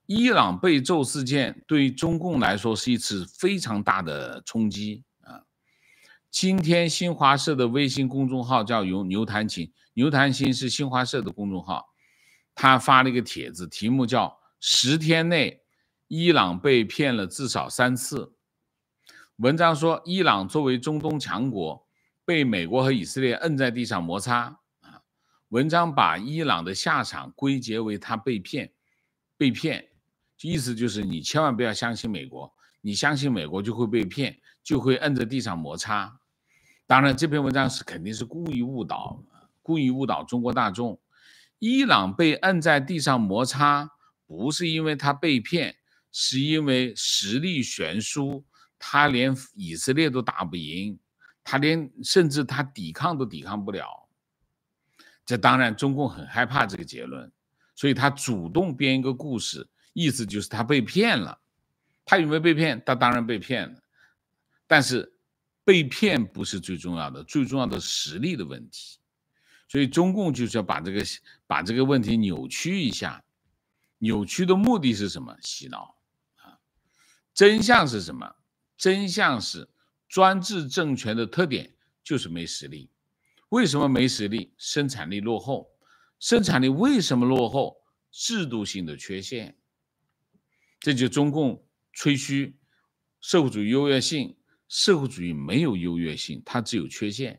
伊朗被揍事件对中共来说是一次非常大的冲击啊！今天新华社的微信公众号叫牛牛弹琴，牛弹琴是新华社的公众号，他发了一个帖子，题目叫十天内伊朗被骗了至少三次。文章说，伊朗作为中东强国，被美国和以色列摁在地上摩擦。文章把伊朗的下场归结为他被骗，被骗，意思就是你千万不要相信美国，你相信美国就会被骗，就会摁在地上摩擦。当然，这篇文章是肯定是故意误导，故意误导中国大众。伊朗被摁在地上摩擦，不是因为他被骗，是因为实力悬殊，他连以色列都打不赢，他连甚至他抵抗都抵抗不了。这当然中共很害怕这个结论，所以他主动编一个故事，意思就是他被骗了。他有没有被骗？他当然被骗了，但是被骗不是最重要的，最重要的实力的问题。所以中共就是要把这个把这个问题扭曲一下，扭曲的目的是什么？洗脑啊！真相是什么？真相是专制政权的特点就是没实力。为什么没实力？生产力落后。生产力为什么落后？制度性的缺陷。这就中共吹嘘社会主义优越性，社会主义没有优越性，它只有缺陷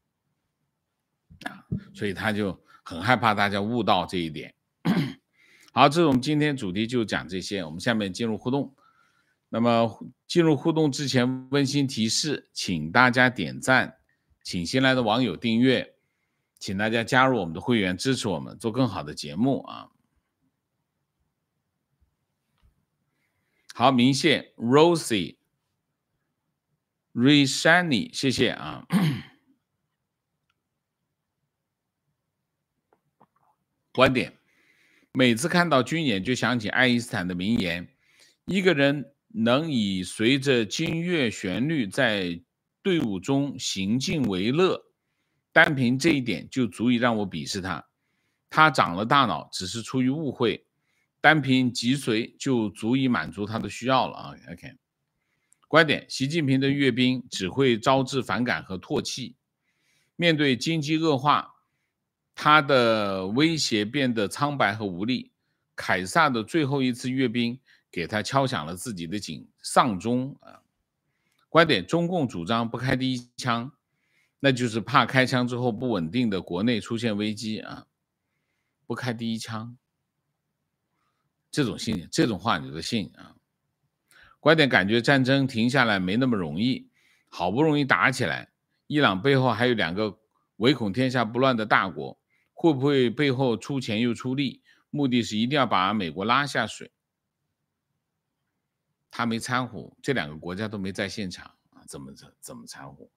啊，所以他就很害怕大家悟到这一点。好，这是我们今天主题就讲这些，我们下面进入互动。那么进入互动之前，温馨提示，请大家点赞，请新来的网友订阅，请大家加入我们的会员，支持我们做更好的节目啊！好，明谢 Rosie Rishani， 谢谢啊。观点：每次看到军演，就想起爱因斯坦的名言：一个人能以随着金乐旋律在队伍中行进为乐，单凭这一点就足以让我鄙视他。他长了大脑只是出于误会，单凭脊髓就足以满足他的需要了啊。OK， 观点：习近平的阅兵只会招致反感和唾弃。面对经济恶化，他的威胁变得苍白和无力。凯撒的最后一次阅兵给他敲响了自己的警丧钟啊。观点：中共主张不开第一枪，那就是怕开枪之后不稳定的国内出现危机啊。不开第一枪，这种信这种话你都信啊？观点：感觉战争停下来没那么容易，好不容易打起来，伊朗背后还有两个唯恐天下不乱的大国，会不会背后出钱又出力，目的是一定要把美国拉下水？他没掺和，这两个国家都没在现场啊，怎么怎么掺和？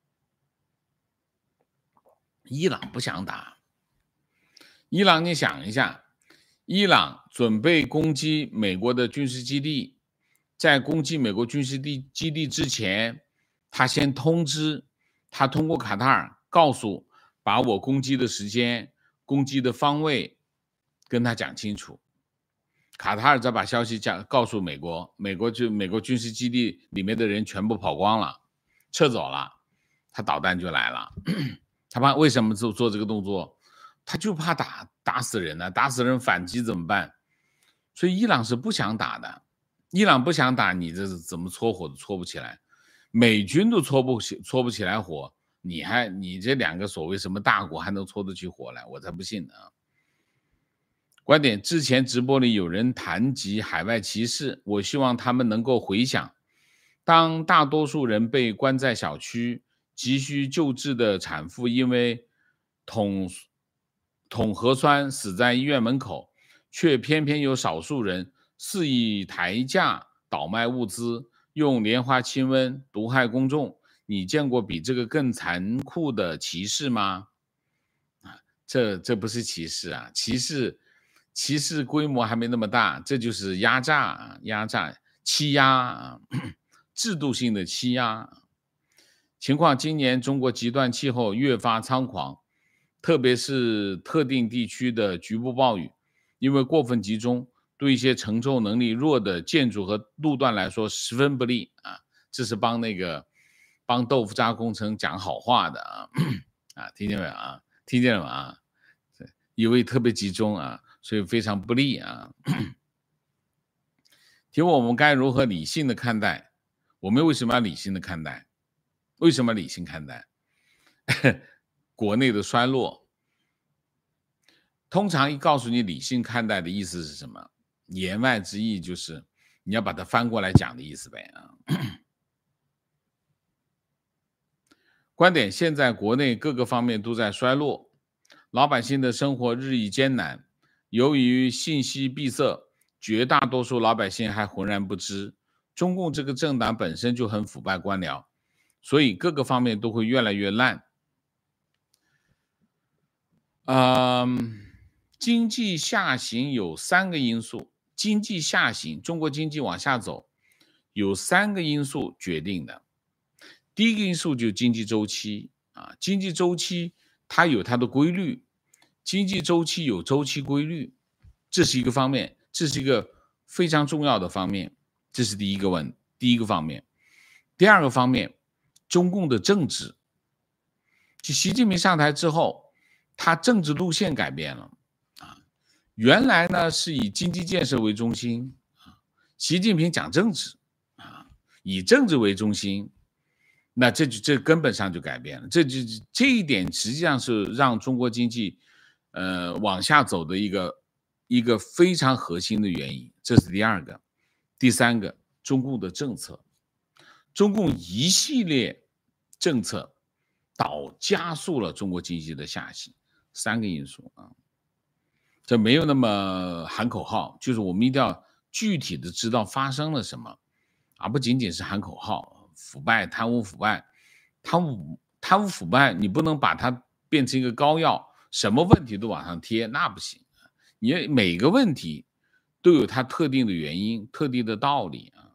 伊朗不想打，伊朗你想一下，伊朗准备攻击美国的军事基地，在攻击美国军事基地之前，他先通知，他通过卡塔尔告诉，把我攻击的时间、攻击的方位跟他讲清楚。卡塔尔再把消息讲告诉美国，美国就美国军事基地里面的人全部跑光了，撤走了，他导弹就来了。他怕为什么做做这个动作？他就怕打打死人呢、啊，打死人反击怎么办？所以伊朗是不想打的，伊朗不想打，你这是怎么搓火都搓不起来，美军都搓不起搓不起来火，你还你这两个所谓什么大国还能搓得起火来？我才不信呢、啊！观点：之前直播里有人谈及海外歧视，我希望他们能够回想，当大多数人被关在小区，急需救治的产妇因为捅捅核酸死在医院门口，却偏偏有少数人肆意抬价倒卖物资，用莲花清瘟毒害公众，你见过比这个更残酷的歧视吗？这这不是歧视啊，歧视歧视规模还没那么大，这就是压榨啊，压榨欺压啊，制度性的欺压。情况今年中国极端气候越发猖狂，特别是特定地区的局部暴雨，因为过分集中， 对一些承受能力弱的建筑和路段来说十分不利啊。这是帮那个帮豆腐渣工程讲好话的啊啊，听见没有啊？听见了吗？啊，因为特别集中啊，所以非常不利啊。提问我们该如何理性的看待？我们为什么要理性的看待？为什么理性看待国内的衰落？通常一告诉你理性看待的意思是什么？言外之意就是你要把它翻过来讲的意思呗啊。观点：现在国内各个方面都在衰落，老百姓的生活日益艰难。由于信息闭塞，绝大多数老百姓还浑然不知，中共这个政党本身就很腐败官僚，所以各个方面都会越来越烂。嗯，经济下行有三个因素，经济下行，中国经济往下走，有三个因素决定的。第一个因素就是经济周期啊，经济周期它有它的规律，经济周期有周期规律，这是一个方面，这是一个非常重要的方面，这是第一个问，第一个方面。第二个方面，中共的政治，就习近平上台之后，他政治路线改变了啊，原来呢是以经济建设为中心啊，习近平讲政治啊，以政治为中心。那这就这根本上就改变了，这就这一点实际上是让中国经济，呃往下走的一个一个非常核心的原因。这是第二个，第三个，中共的政策，中共一系列政策导加速了中国经济的下行，三个因素啊，这没有那么喊口号，就是我们一定要具体的知道发生了什么，而不仅仅是喊口号。腐败、贪污、腐败、贪污、贪污腐败，你不能把它变成一个膏药，什么问题都往上贴，那不行。你每个问题都有它特定的原因、特定的道理啊。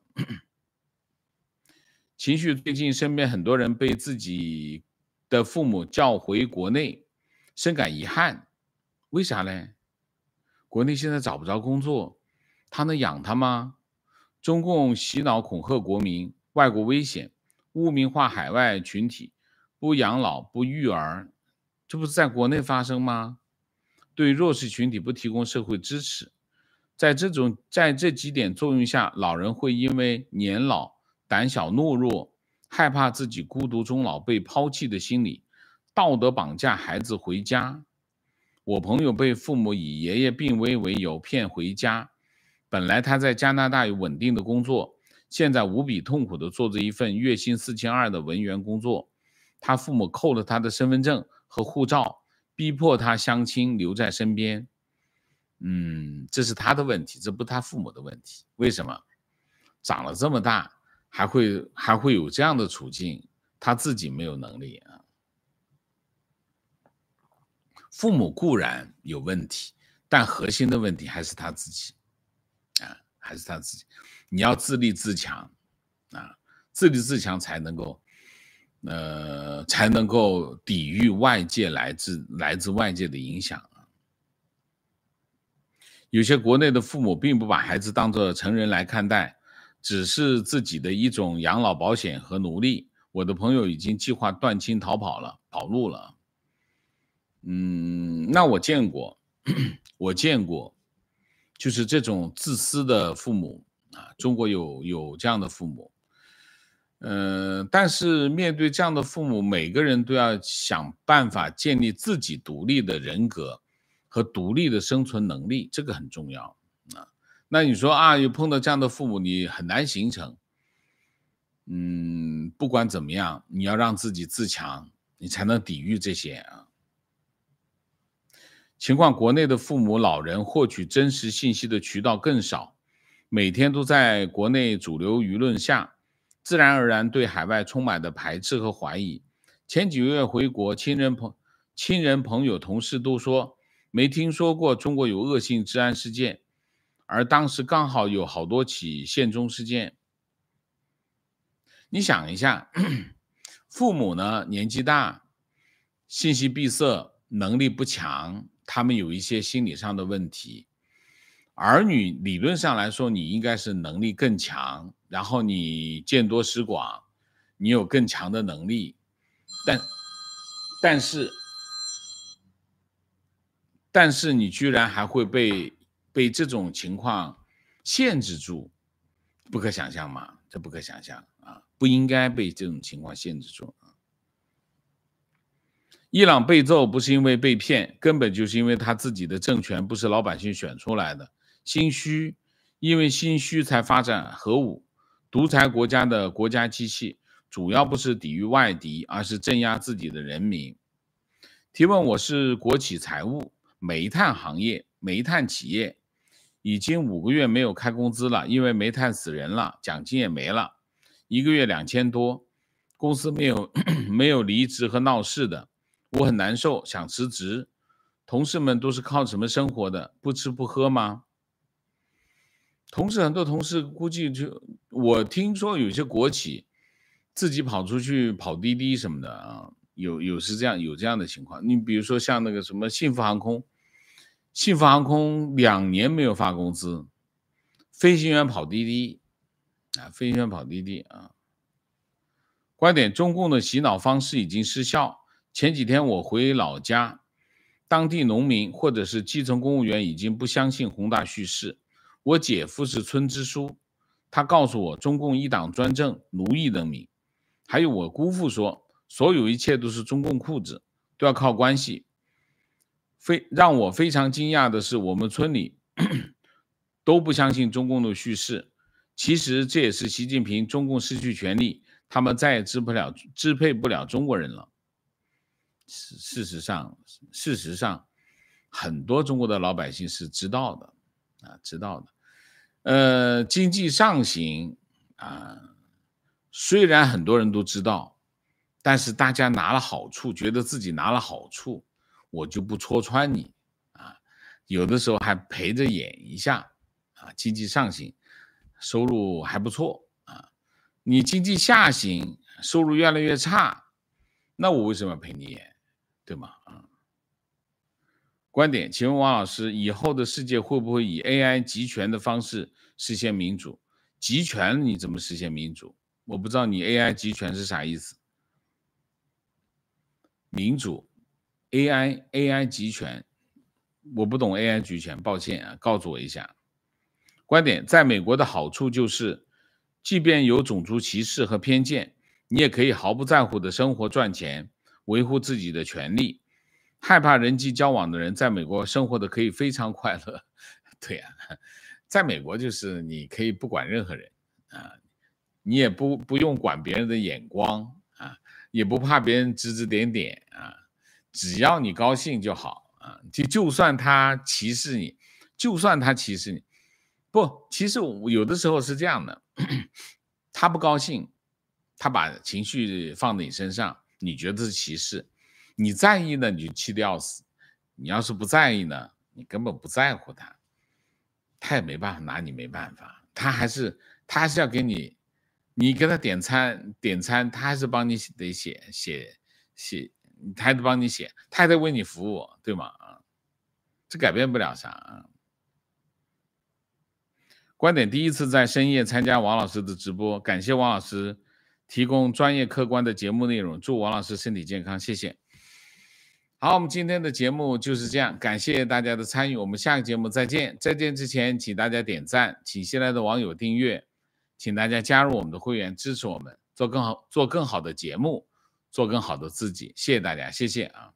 情绪最近身边很多人被自己的父母叫回国内，深感遗憾。为啥呢？国内现在找不着工作，他能养他吗？中共洗脑恐吓国民。外国危险，污名化海外群体，不养老不育儿，这不是在国内发生吗？对弱势群体不提供社会支持，在这种在这几点作用下，老人会因为年老、胆小懦弱、害怕自己孤独终老被抛弃的心理，道德绑架孩子回家。我朋友被父母以爷爷病危为由骗回家，本来他在加拿大有稳定的工作，现在无比痛苦地做着一份月薪四千二的文员工作，他父母扣了他的身份证和护照，逼迫他相亲留在身边。嗯，这是他的问题，这不是他父母的问题。为什么长了这么大还会还会有这样的处境？他自己没有能力啊。父母固然有问题，但核心的问题还是他自己啊，还是他自己。你要自立自强啊，自立自强才能够呃才能够抵御外界来自来自外界的影响啊。有些国内的父母并不把孩子当作成人来看待，只是自己的一种养老保险和奴隶。我的朋友已经计划断亲逃跑了，跑路了。嗯，那我见过，我见过，就是这种自私的父母啊，中国有有这样的父母，呃，但是面对这样的父母，每个人都要想办法建立自己独立的人格和独立的生存能力，这个很重要啊。那你说啊，有碰到这样的父母，你很难形成。嗯，不管怎么样，你要让自己自强，你才能抵御这些啊。情况国内的父母老人获取真实信息的渠道更少，每天都在国内主流舆论下，自然而然对海外充满的排斥和怀疑。前几个月回国，亲人朋亲人朋友同事都说没听说过中国有恶性治安事件，而当时刚好有好多起限中事件。你想一下，父母呢年纪大，信息闭塞，能力不强，他们有一些心理上的问题， 儿女理论上来说，你应该是能力更强，然后你见多识广，你有更强的能力，但但是但是你居然还会被被这种情况限制住，不可想象嘛？这不可想象啊！不应该被这种情况限制住。伊朗被揍不是因为被骗，根本就是因为他自己的政权不是老百姓选出来的，心虚，因为心虚才发展核武。独裁国家的国家机器主要不是抵御外敌，而是镇压自己的人民。提问：我是国企财务，煤炭行业，煤炭企业已经五个月没有开工资了，因为煤炭死人了，奖金也没了，一个月两千多，公司没有没有离职和闹事的。我很难受，想辞职。同事们都是靠什么生活的？不吃不喝吗？同事很多同事估计就，我听说有些国企自己跑出去跑滴滴什么的啊，有有是这样有这样的情况。你比如说像那个什么幸福航空，幸福航空两年没有发工资，飞行员跑滴滴啊，飞行员跑滴滴啊。观点：中共的洗脑方式已经失效。前几天我回老家，当地农民或者是基层公务员已经不相信宏大叙事。我姐夫是村支书，他告诉我中共一党专政，奴役人民。还有我姑父说，所有一切都是中共裤子，都要靠关系。非让我非常惊讶的是，我们村里都不相信中共的叙事。其实这也是习近平中共失去权力，他们再也支不了支配不了中国人了。事实上，事实上，很多中国的老百姓是知道的啊，知道的。呃，经济上行啊，虽然很多人都知道，但是大家拿了好处，觉得自己拿了好处，我就不戳穿你啊。有的时候还陪着演一下啊，经济上行，收入还不错啊。你经济下行，收入越来越差，那我为什么要陪你演？对吗？啊，观点，请问王老师，以后的世界会不会以 A I 集权的方式实现民主？集权你怎么实现民主？我不知道你 A I 集权是啥意思。民主 A I A I 集权，我不懂 A I 集权，抱歉啊，告诉我一下。观点，在美国的好处就是，即便有种族歧视和偏见，你也可以毫不在乎的生活赚钱，维护自己的权利。害怕人际交往的人在美国生活的可以非常快乐。对呀、啊，在美国就是你可以不管任何人啊，你也不不用管别人的眼光啊，也不怕别人指指点点啊，只要你高兴就好啊。就就算他歧视你，就算他歧视你，不，其实有的时候是这样的，他不高兴，他把情绪放在你身上，你觉得是歧视。你在意呢，你就气得要死；你要是不在意呢，你根本不在乎他，他也没办法拿你没办法，他还是他还是要给你，你给他点餐点餐，他还是帮你得写写写，他还得帮你写，他还得为你服务，对吗？啊，这改变不了啥啊。观点，第一次在深夜参加王老师的直播，感谢王老师提供专业客观的节目内容，祝王老师身体健康，谢谢。好，我们今天的节目就是这样，感谢大家的参与，我们下个节目再见。再见之前，请大家点赞，请新来的网友订阅，请大家加入我们的会员，支持我们做更好、做更好的节目，做更好的自己。谢谢大家，谢谢啊。